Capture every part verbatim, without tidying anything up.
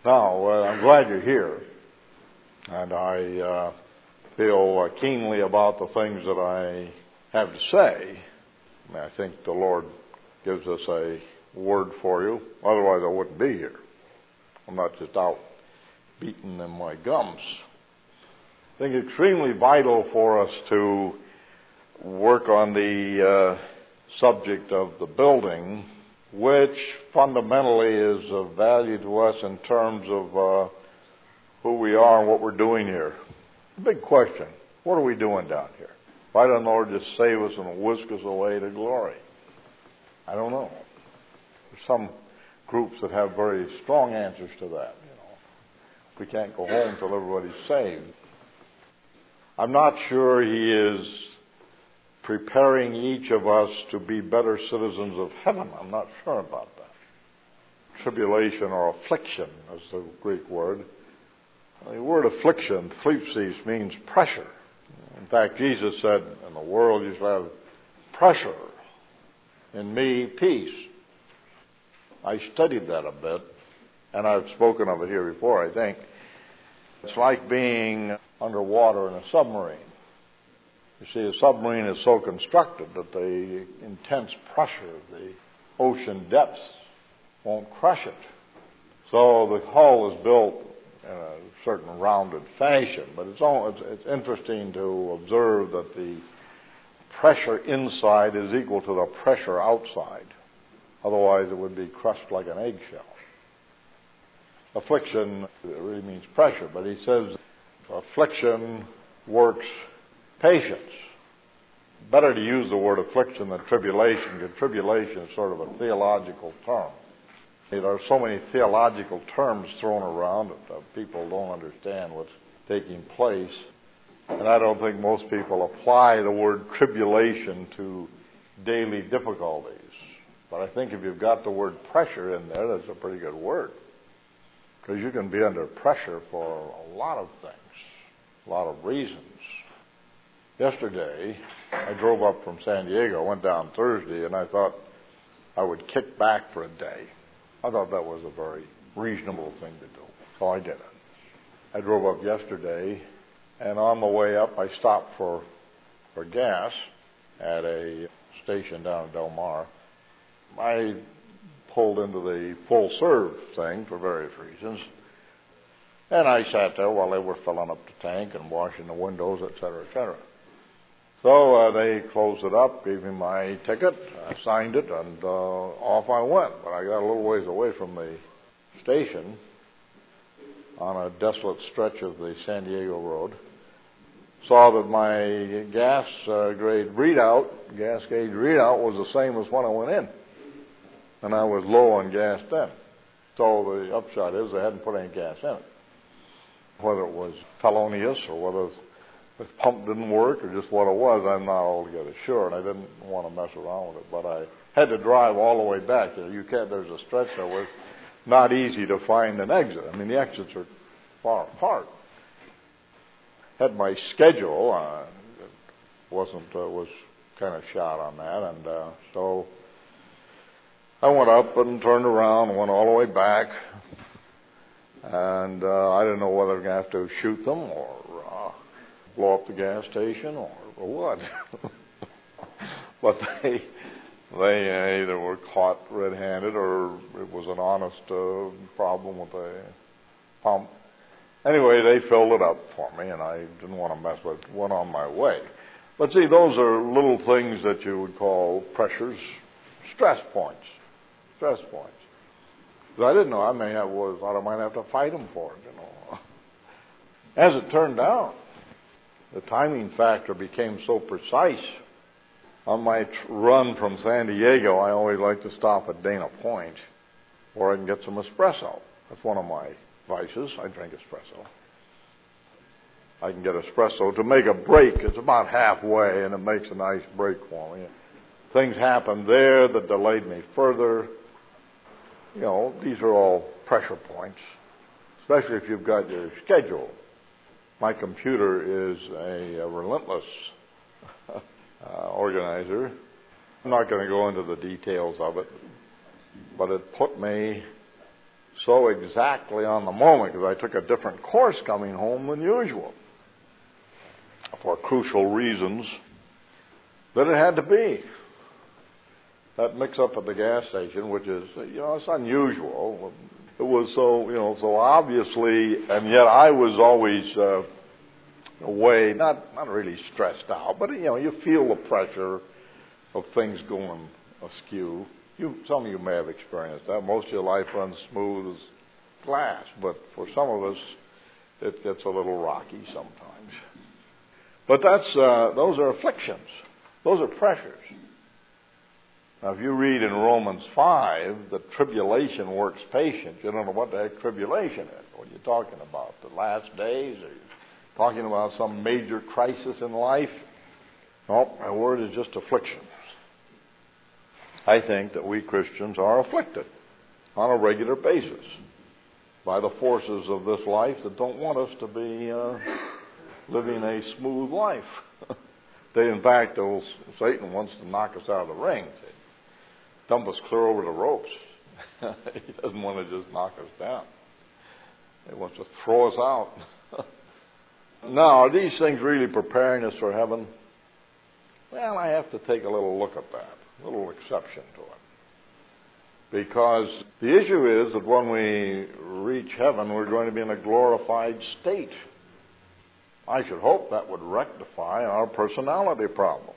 Now, uh, I'm glad you're here, and I uh, feel uh, keenly about the things that I have to say. I mean, I think the Lord gives us a word for you. Otherwise, I wouldn't be here. I'm not just out beating in my gums. I think it's extremely vital for us to work on the uh, subject of the building, which fundamentally is of value to us in terms of uh, who we are and what we're doing here. Big question. What are we doing down here? Why doesn't the Lord just save us and whisk us away to glory? I don't know. There's some groups that have very strong answers to that. You know, we can't go home till everybody's saved. I'm not sure He is preparing each of us to be better citizens of heaven. I'm not sure about that. Tribulation or affliction is the Greek word. The word affliction, thlipsis, means pressure. In fact, Jesus said, in the world you shall have pressure. In me, peace. I studied that a bit, and I've spoken of it here before, I think. It's like being underwater in a submarine. You see, a submarine is so constructed that the intense pressure of the ocean depths won't crush it. So the hull is built in a certain rounded fashion, but it's, all, it's, it's interesting to observe that the pressure inside is equal to the pressure outside. Otherwise, it would be crushed like an eggshell. Affliction really means pressure, but he says affliction works patience. Better to use the word affliction than tribulation, because tribulation is sort of a theological term. There are so many theological terms thrown around that uh, people don't understand what's taking place. And I don't think most people apply the word tribulation to daily difficulties. But I think if you've got the word pressure in there, that's a pretty good word. Because you can be under pressure for a lot of things, a lot of reasons. Yesterday, I drove up from San Diego, went down Thursday, and I thought I would kick back for a day. I thought that was a very reasonable thing to do. So I did it. I drove up yesterday, and on the way up, I stopped for, for gas at a station down in Del Mar. I pulled into the full serve thing for various reasons. And I sat there while they were filling up the tank and washing the windows, et cetera, et cetera. So uh, they closed it up, gave me my ticket, I signed it, and uh, off I went. But I got a little ways away from the station on a desolate stretch of the San Diego road. Saw that my gas uh, grade readout, gas gauge readout was the same as when I went in. And I was low on gas then. So the upshot is they hadn't put any gas in it. Whether it was felonious or whether the pump didn't work or just what it was, I'm not altogether sure, and I didn't want to mess around with it. But I had to drive all the way back. You know, you can't, there's a stretch there where it's not easy to find an exit. I mean, the exits are far apart. Had my schedule, uh, wasn't, uh, was kind of shot on that, and uh, so I went up and turned around and went all the way back, and uh, I didn't know whether I was going to have to shoot them or uh, blow up the gas station or, or what. But they they either were caught red-handed or it was an honest uh, problem with the pump. Anyway, they filled it up for me, and I didn't want to mess with it. Went on my way. But see, those are little things that you would call pressures, stress points. Stress points. Because I didn't know, I may have, was, thought I might have to fight them for it, you know. As it turned out, the timing factor became so precise. On my tr- run from San Diego, I always like to stop at Dana Point where I can get some espresso. That's one of my vices. I drink espresso. I can get espresso to make a break. It's about halfway, and it makes a nice break for me. Things happened there that delayed me further. You know, these are all pressure points, especially if you've got your schedule. My computer is a, a relentless uh, organizer. I'm not going to go into the details of it, but it put me so exactly on the moment, because I took a different course coming home than usual for crucial reasons, that it had to be. That mix-up at the gas station, which is, you know, it's unusual. It was so, you know, so obviously, and yet I was always uh, away, not not really stressed out, but, you know, you feel the pressure of things going askew. You, some of you may have experienced that. Most of your life runs smooth as glass, but for some of us, it gets a little rocky sometimes. But that's uh, those are afflictions. Those are pressures. Now, if you read in Romans five that tribulation works patience, you don't know what the heck tribulation is. What are you talking about? The last days? Are you talking about some major crisis in life? No, my word is just affliction. I think that we Christians are afflicted on a regular basis by the forces of this life that don't want us to be uh, living a smooth life. They, in fact, old Satan wants to knock us out of the ring. Dump us clear over the ropes. He doesn't want to just knock us down. He wants to throw us out. Now, are these things really preparing us for heaven? Well, I have to take a little look at that, a little exception to it. Because the issue is that when we reach heaven, we're going to be in a glorified state. I should hope that would rectify our personality problems.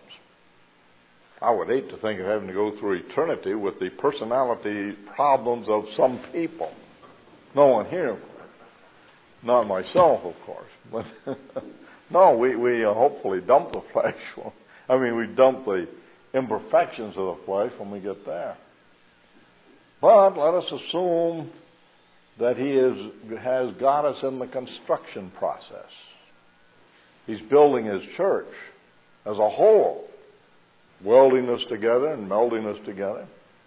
I would hate to think of having to go through eternity with the personality problems of some people. No one here. Not myself, of course. But no, we, we uh, hopefully dump the flesh. I mean, we dump the imperfections of the flesh when we get there. But let us assume that He is, has got us in the construction process. He's building His church as a whole, welding us together and melding us together.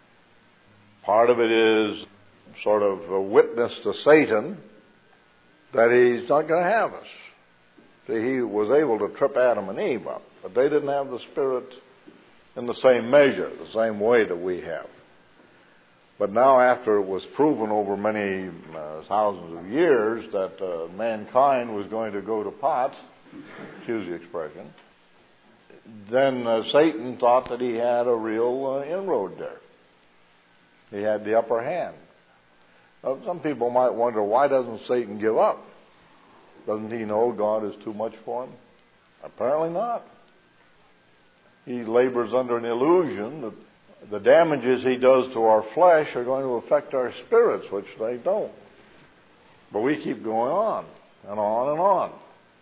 Part of it is sort of a witness to Satan that he's not going to have us. See, he was able to trip Adam and Eve up, but they didn't have the Spirit in the same measure, the same way that we have. But now, after it was proven over many uh, thousands of years that uh, mankind was going to go to pot, excuse the expression, then uh, Satan thought that he had a real uh, inroad there. He had the upper hand. Now, some people might wonder, why doesn't Satan give up? Doesn't he know God is too much for him? Apparently not. He labors under an illusion that the damages he does to our flesh are going to affect our spirits, which they don't. But we keep going on and on and on.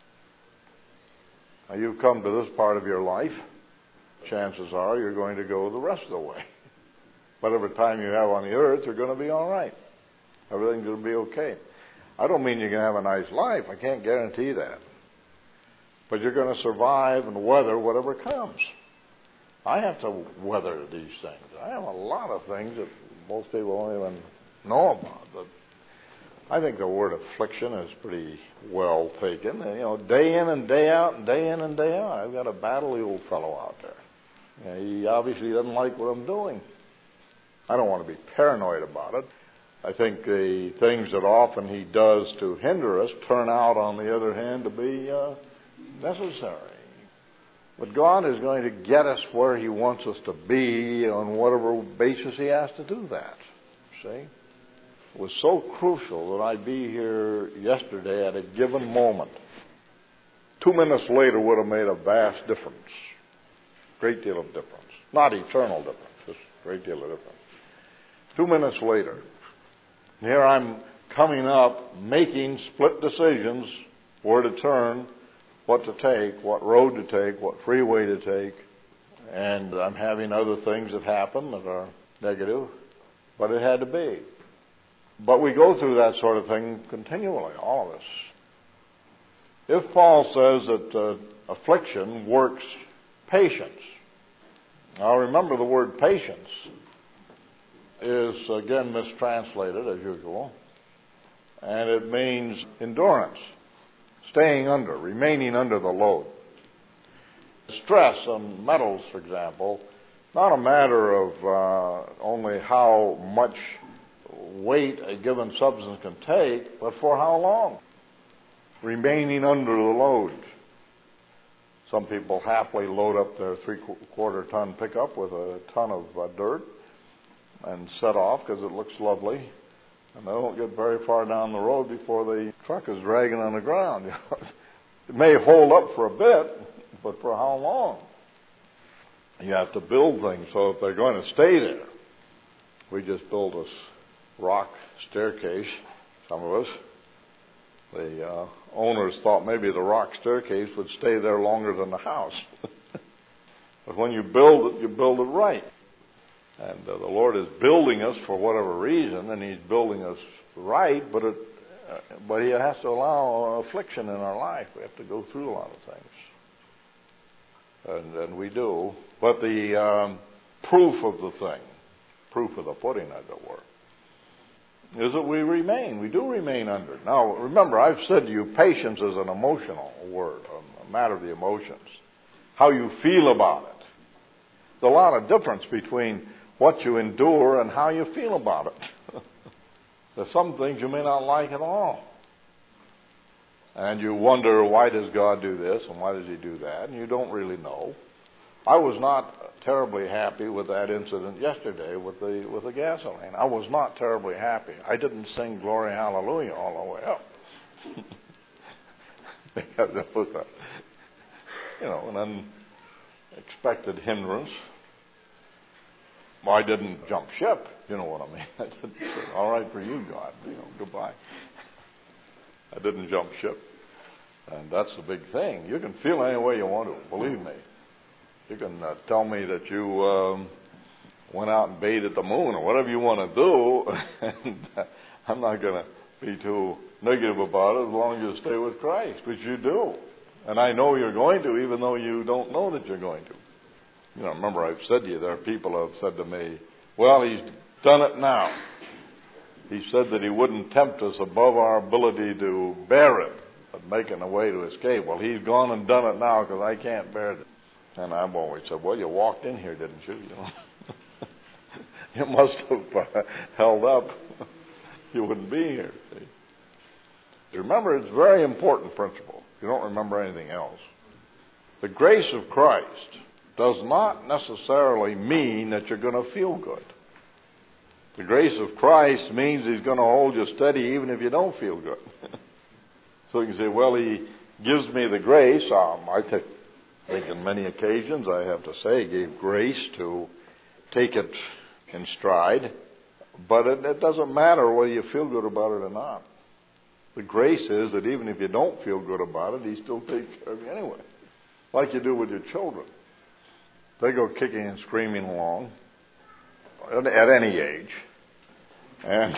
Now, you've come to this part of your life, chances are you're going to go the rest of the way. Whatever time you have on the earth, you're going to be all right. Everything's going to be okay. I don't mean you're going to have a nice life. I can't guarantee that. But you're going to survive and weather whatever comes. I have to weather these things. I have a lot of things that most people don't even know about. But I think the word affliction is pretty well taken. You know, day in and day out and day in and day out. I've got a battle old fellow out there. You know, he obviously doesn't like what I'm doing. I don't want to be paranoid about it. I think the things that often he does to hinder us turn out, on the other hand, to be uh, necessary. But God is going to get us where He wants us to be on whatever basis He has to do that. See? It was so crucial that I be here yesterday at a given moment. Two minutes later would have made a vast difference. Great deal of difference. Not eternal difference, just a great deal of difference. Two minutes later, here I'm coming up, making split decisions where to turn, what to take, what road to take, what freeway to take, and I'm having other things that happen that are negative, but it had to be. But we go through that sort of thing continually, all of us. If Paul says that uh, affliction works patience, now remember the word patience is again mistranslated as usual, and it means endurance, staying under, remaining under the load. Stress on metals, for example, not a matter of uh, only how much weight a given substance can take, but for how long? Remaining under the load. Some people happily load up their three-quarter ton pickup with a ton of uh, dirt and set off because it looks lovely. And they don't get very far down the road before the truck is dragging on the ground. It may hold up for a bit, but for how long? You have to build things so if they're going to stay there. We just built this rock staircase, some of us. The uh, owners thought maybe the rock staircase would stay there longer than the house. But when you build it, you build it right. And uh, the Lord is building us for whatever reason, and He's building us right, but it, uh, but He has to allow affliction in our life. We have to go through a lot of things. And, and we do. But the um, proof of the thing, proof of the pudding, as it were, is that we remain. We do remain under it. Now, remember, I've said to you, patience is an emotional word, a matter of the emotions. How you feel about it. There's a lot of difference between what you endure and how you feel about it. There's some things you may not like at all. And you wonder, why does God do this and why does He do that? And you don't really know. I was not terribly happy with that incident yesterday with the with the gasoline. I was not terribly happy. I didn't sing Glory Hallelujah all the way up. Because it was a, you know, an unexpected hindrance. Well, I didn't jump ship, you know what I mean. I didn't say, all right for you, God, you know, goodbye. I didn't jump ship. And that's the big thing. You can feel any way you want to, believe me. You can uh, tell me that you um, went out and bathed at the moon or whatever you want to do, and uh, I'm not going to be too negative about it as long as you stay with Christ, which you do. And I know you're going to, even though you don't know that you're going to. You know, remember I've said to you, there are people who have said to me, well, He's done it now. He said that He wouldn't tempt us above our ability to bear it, but making a way to escape. Well, He's gone and done it now because I can't bear it. And I've always said, well, you walked in here, didn't you? You know, you must have uh, held up. You wouldn't be here. See? Remember, it's a very important principle. You don't remember anything else. The grace of Christ does not necessarily mean that you're going to feel good. The grace of Christ means He's going to hold you steady even if you don't feel good. So you can say, well, He gives me the grace. Um, I think, think in many occasions, I have to say, He gave grace to take it in stride. But it, it doesn't matter whether you feel good about it or not. The grace is that even if you don't feel good about it, He still takes care of you anyway. Like you do with your children. They go kicking and screaming along at any age. And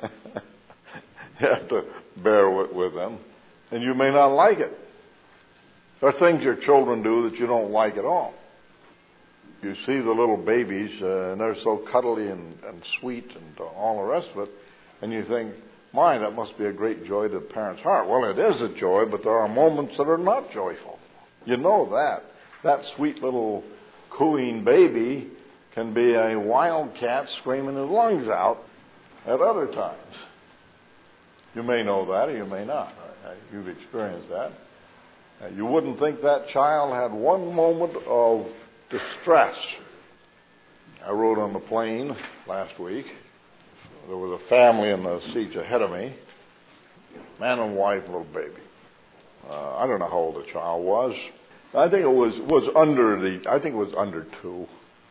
you have to bear with, with them. And you may not like it. There are things your children do that you don't like at all. You see the little babies, uh, and they're so cuddly and, and sweet and all the rest of it, and you think, my, that must be a great joy to the parent's heart. Well, it is a joy, but there are moments that are not joyful. You know that. That sweet little cooing baby can be a wildcat screaming his lungs out at other times. You may know that or you may not. You've experienced that. You wouldn't think that child had one moment of distress. I rode on the plane last week. There was a family in the seats ahead of me. Man and wife, little baby. Uh, I don't know how old the child was. I think it was was under the. I think it was under two.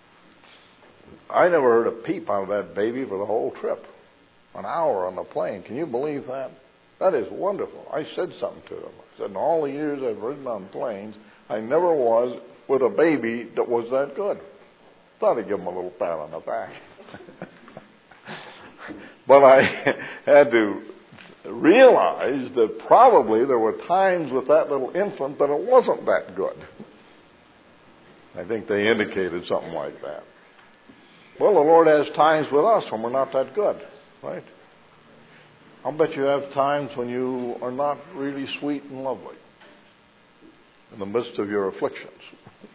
I never heard a peep out of that baby for the whole trip. An hour on the plane. Can you believe that? That is wonderful. I said something to them. I said, in all the years I've ridden on planes, I never was with a baby that was that good. Thought I'd give him a little pat on the back. But I had to realize that probably there were times with that little infant that it wasn't that good. I think they indicated something like that. Well, the Lord has times with us when we're not that good, right? I'll bet you have times when you are not really sweet and lovely in the midst of your afflictions.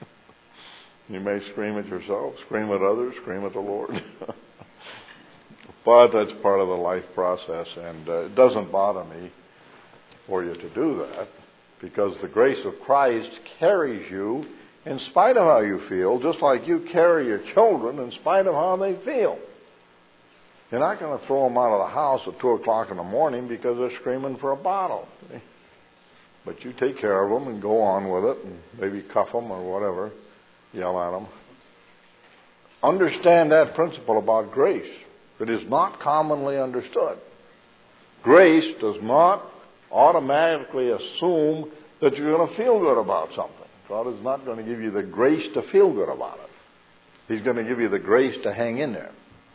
You may scream at yourself, scream at others, scream at the Lord. But that's part of the life process, and uh, it doesn't bother me for you to do that, because the grace of Christ carries you in spite of how you feel, just like you carry your children in spite of how they feel. You're not going to throw them out of the house at two o'clock in the morning because they're screaming for a bottle. But you take care of them and go on with it, and maybe cuff them or whatever, yell at them. Understand that principle about grace. It is not commonly understood. Grace does not automatically assume that you're going to feel good about something. God is not going to give you the grace to feel good about it. He's going to give you the grace to hang in there.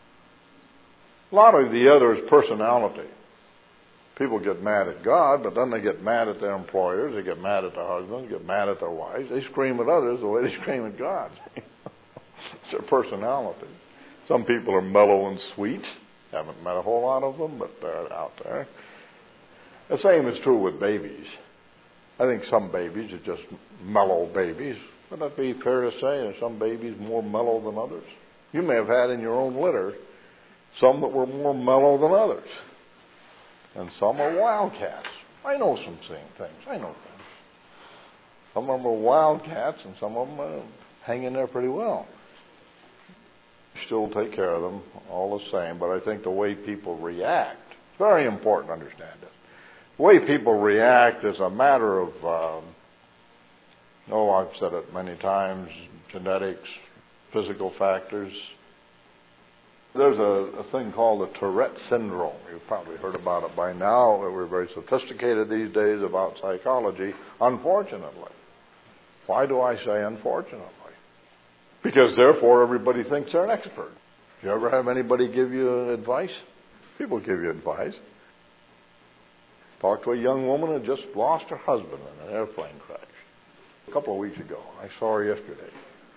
A lot of the other is personality. People get mad at God, but then they get mad at their employers, they get mad at their husbands, get mad at their wives. They scream at others the way they scream at God. It's their personality. Some people are mellow and sweet. Haven't met a whole lot of them, but they're out there. The same is true with babies. I think some babies are just mellow babies. Would that be fair to say? Are some babies more mellow than others? You may have had in your own litter some that were more mellow than others. And some are wildcats. I know some things. I know things. Some of them are wildcats, and some of them are hanging there pretty well. Still take care of them all the same, but I think the way people react, it's very important to understand it. The way people react is a matter of, um, oh, I've said it many times, genetics, physical factors. There's a, a thing called the Tourette syndrome. You've probably heard about it by now. We're very sophisticated these days about psychology, unfortunately. Why do I say unfortunately? Because therefore everybody thinks they're an expert. Do you ever have anybody give you advice? People give you advice. Talked to a young woman who just lost her husband in an airplane crash a couple of weeks ago. I saw her yesterday.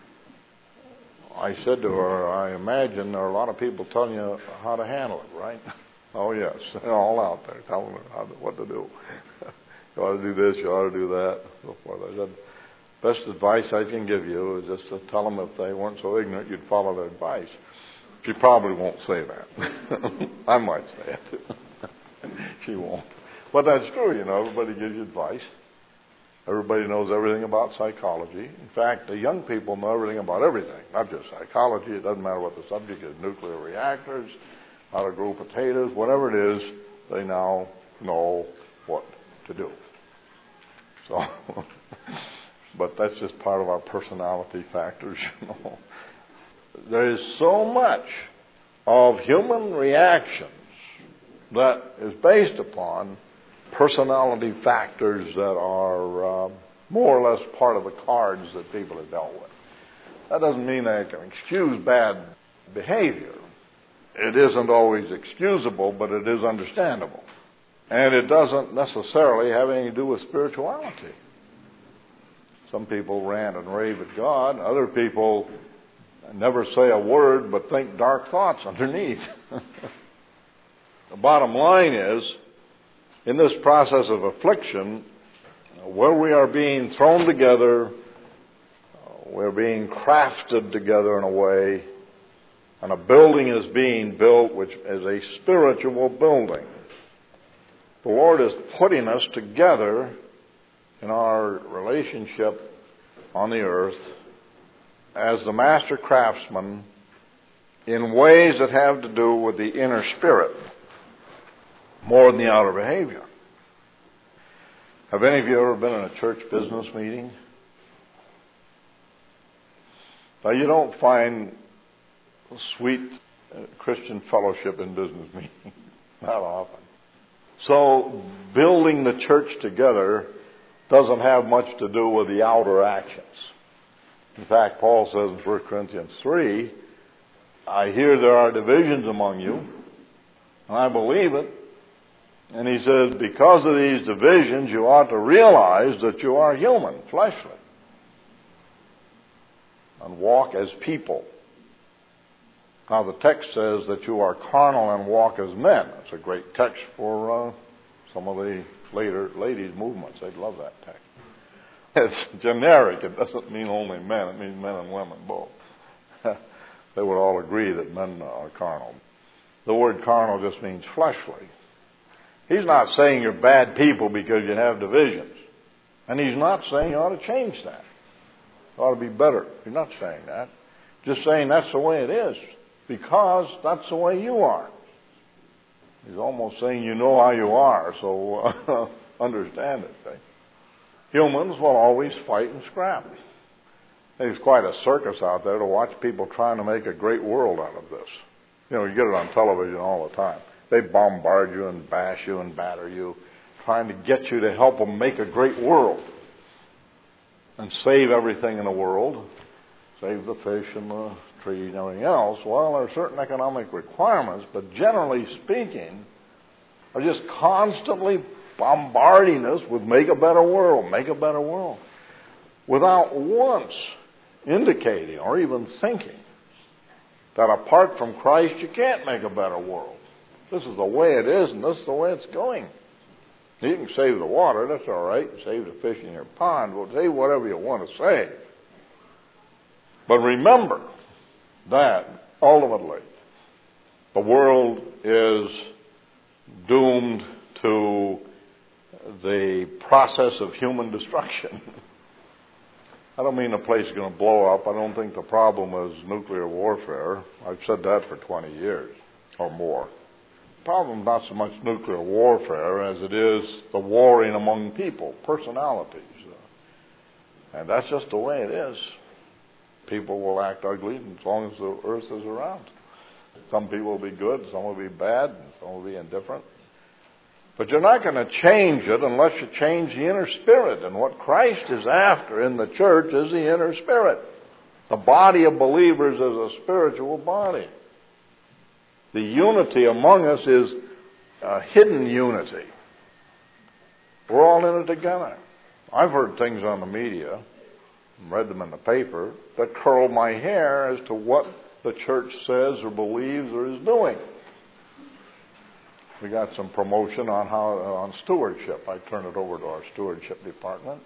I said to her, I imagine there are a lot of people telling you how to handle it, right? Oh, yes. They're all out there telling her how to, what to do. You ought to do this, you ought to do that, so forth. I said, best advice I can give you is just to tell them if they weren't so ignorant, you'd follow their advice. She probably won't say that. I might say it. She won't. But that's true, you know. Everybody gives you advice. Everybody knows everything about psychology. In fact, the young people know everything about everything, not just psychology. It doesn't matter what the subject is, nuclear reactors, how to grow potatoes, whatever it is, they now know what to do. So, but that's just part of our personality factors, you know. There is so much of human reactions that is based upon personality factors that are uh, more or less part of the cards that people have dealt with. That doesn't mean they can excuse bad behavior. It isn't always excusable, but it is understandable. And it doesn't necessarily have anything to do with spirituality. Some people rant and rave at God. Other people never say a word but think dark thoughts underneath. The bottom line is, in this process of affliction, where we are being thrown together, we're being crafted together in a way, and a building is being built which is a spiritual building. The Lord is putting us together in our relationship on the earth as the master craftsman in ways that have to do with the inner spirit more than the outer behavior. Have any of you ever been in a church business meeting? Now, you don't find sweet Christian fellowship in business meetings. Not often. So, building the church together doesn't have much to do with the outer actions. In fact, Paul says in First Corinthians three, I hear there are divisions among you, and I believe it. And he says, because of these divisions, you ought to realize that you are human, fleshly, and walk as people. Now, the text says that you are carnal and walk as men. That's a great text for uh, some of the later ladies' movements. They'd love that text. It's generic. It doesn't mean only men. It means men and women both. They would all agree that men are carnal. the word carnal just means fleshly. He's not saying you're bad people because you have divisions. And he's not saying you ought to change that. It ought to be better. He's not saying that. Just saying that's the way it is. Because that's the way you are. He's almost saying you know how you are, so uh, understand it. See? Humans will always fight and scrap. There's quite a circus out there to watch people trying to make a great world out of this. You know, you get it on television all the time. They bombard you and bash you and batter you, trying to get you to help them make a great world and save everything in the world, save the fish and the tree and everything else. Well, there are certain economic requirements, but generally speaking, are just constantly bombarding us with make a better world, make a better world, without once indicating or even thinking that apart from Christ you can't make a better world. This is the way it is, and this is the way it's going. You can save the water, that's all right. Save the fish in your pond. Well, say whatever you want to say. But remember that, ultimately, the world is doomed to the process of human destruction. I don't mean the place is going to blow up. I don't think the problem is nuclear warfare. I've said that for twenty years or more. The problem is not so much nuclear warfare as it is the warring among people, personalities. And that's just the way it is. People will act ugly as long as the earth is around. Some people will be good, some will be bad, and some will be indifferent. But you're not going to change it unless you change the inner spirit. And what Christ is after in the church is the inner spirit. The body of believers is a spiritual body. The unity among us is a hidden unity. We're all in it together. I've heard things on the media, read them in the paper, that curl my hair as to what the church says or believes or is doing. We got some promotion on how on stewardship. I turn it over to our stewardship department.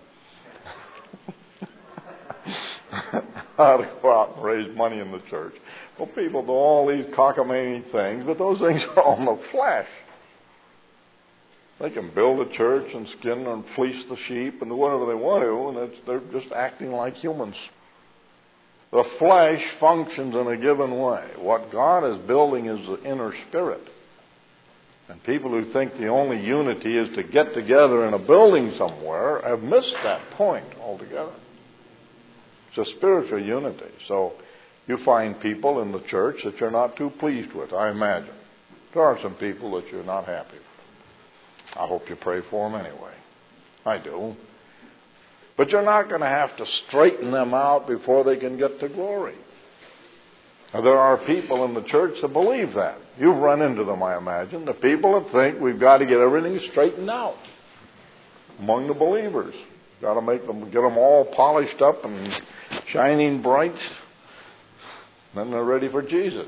How to go out and raise money in the church. Well, people do all these cockamamie things, but those things are all in the flesh. They can build a church and skin and fleece the sheep and do whatever they want to, and it's, they're just acting like humans. The flesh functions in a given way. What God is building is the inner spirit. And people who think the only unity is to get together in a building somewhere have missed that point altogether. It's a spiritual unity. So you find people in the church that you're not too pleased with, I imagine. There are some people that you're not happy with. I hope you pray for them anyway. I do. But you're not going to have to straighten them out before they can get to glory. Now, there are people in the church that believe that. You've run into them, I imagine. The people that think we've got to get everything straightened out among the believers. Got to make them, get them all polished up and shining bright. Then they're ready for Jesus.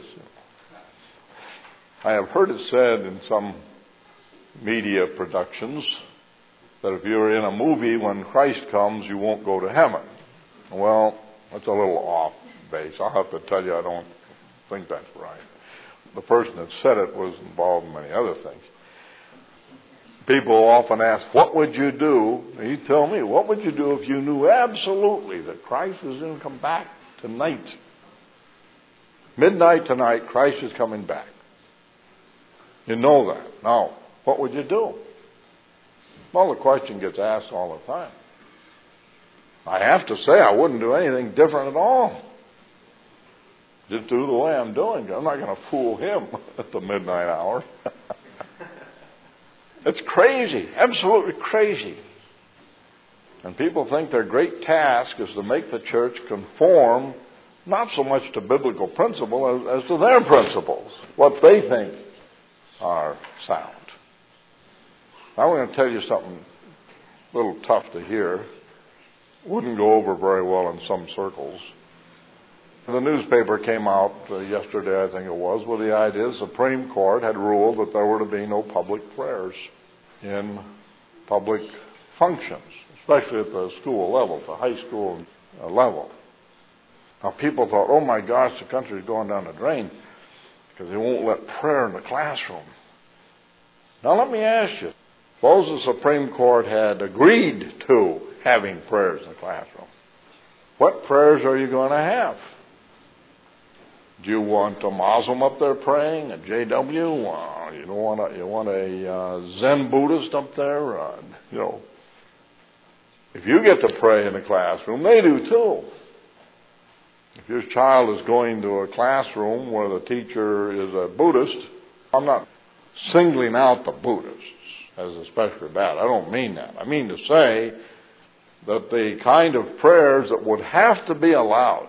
I have heard it said in some media productions that if you're in a movie, when Christ comes, you won't go to heaven. Well, that's a little off base. I'll have to tell you I don't think that's right. The person that said it was involved in many other things. People often ask, what would you do? And you tell me, what would you do if you knew absolutely that Christ was going to come back tonight? Midnight tonight, Christ is coming back. You know that. Now, what would you do? Well, the question gets asked all the time. I have to say I wouldn't do anything different at all. Just do the way I'm doing. I'm not going to fool him at the midnight hour. It's crazy, absolutely crazy. And people think their great task is to make the church conform not so much to biblical principle as, as to their principles, what they think are sound. I'm going to tell you something a little tough to hear. Wouldn't go over very well in some circles. The newspaper came out uh, yesterday, I think it was, with the idea the Supreme Court had ruled that there were to be no public prayers in public functions, especially at the school level, the high school uh, level. Now, people thought, oh my gosh, the country's going down the drain. because they won't let prayer in the classroom. Now let me ask you, suppose the Supreme Court had agreed to having prayers in the classroom. What prayers are you going to have? Do you want a Muslim up there praying, a J W? Uh, you don't want a, you want a uh, Zen Buddhist up there? Uh, you know, if you get to pray in the classroom, they do too. If your child is going to a classroom where the teacher is a Buddhist, I'm not singling out the Buddhists as especially bad. I don't mean that. I mean to say that the kind of prayers that would have to be allowed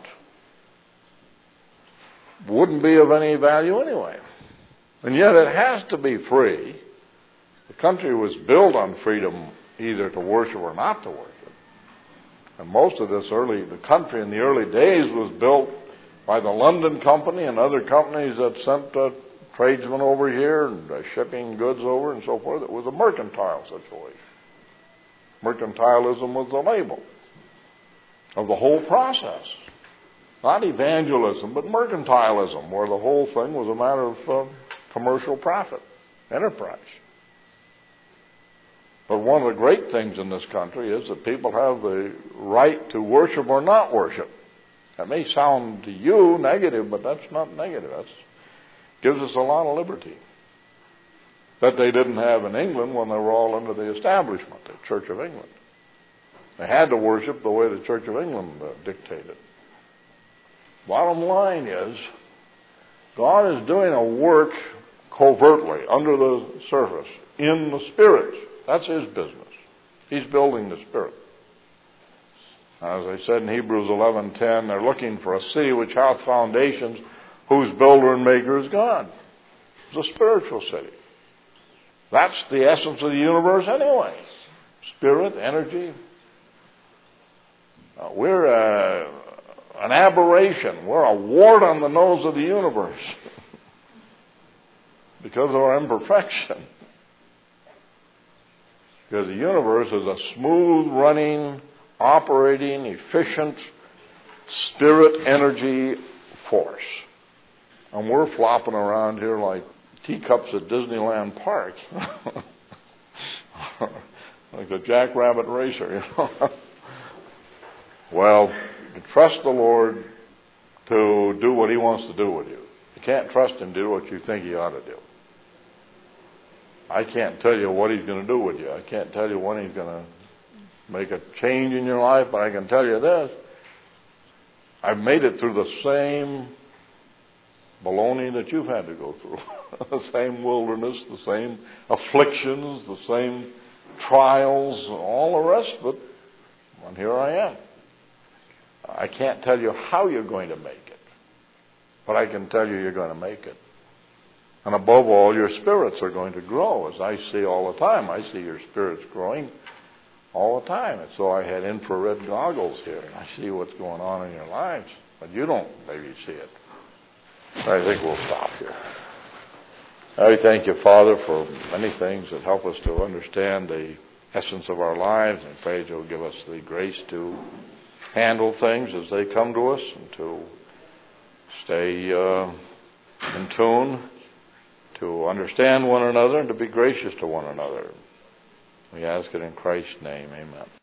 wouldn't be of any value anyway. And yet it has to be free. The country was built on freedom either to worship or not to worship. And most of this early, the country in the early days was built by the London Company and other companies that sent uh, tradesmen over here and uh, shipping goods over and so forth. It was a mercantile situation. Mercantilism was the label of the whole process. Not evangelism, but mercantilism, where the whole thing was a matter of uh, commercial profit, enterprise. But one of the great things in this country is that people have the right to worship or not worship. That may sound to you negative, but that's not negative. That gives us a lot of liberty that they didn't have in England when they were all under the establishment, the Church of England. They had to worship the way the Church of England uh, dictated. Bottom line is, God is doing a work covertly, under the surface, in the Spirit. That's His business. He's building the Spirit. As I said in Hebrews eleven ten, they're looking for a city which hath foundations, whose builder and maker is God. It's a spiritual city. That's the essence of the universe anyway. Spirit, energy. Uh, we're uh, an aberration. We're a wart on the nose of the universe because of our imperfection. Because the universe is a smooth running, operating, efficient spirit energy force. And we're flopping around here like teacups at Disneyland Park. Like a jackrabbit racer, you know. Well, you trust the Lord to do what He wants to do with you. You can't trust Him to do what you think He ought to do. I can't tell you what He's going to do with you. I can't tell you when He's going to make a change in your life, but I can tell you this. I've made it through the same baloney that you've had to go through. The same wilderness, the same afflictions, the same trials, all the rest of it. And here I am. I can't tell you how you're going to make it, but I can tell you you're going to make it. And above all, your spirits are going to grow, as I see all the time. I see your spirits growing all the time. It's so I had infrared goggles here, and I see what's going on in your lives. But you don't maybe see it. I think we'll stop here. I thank you, Father, for many things that help us to understand the essence of our lives, and pray that you'll give us the grace to handle things as they come to us and to stay uh, in tune, to understand one another, and to be gracious to one another. We ask it in Christ's name. Amen.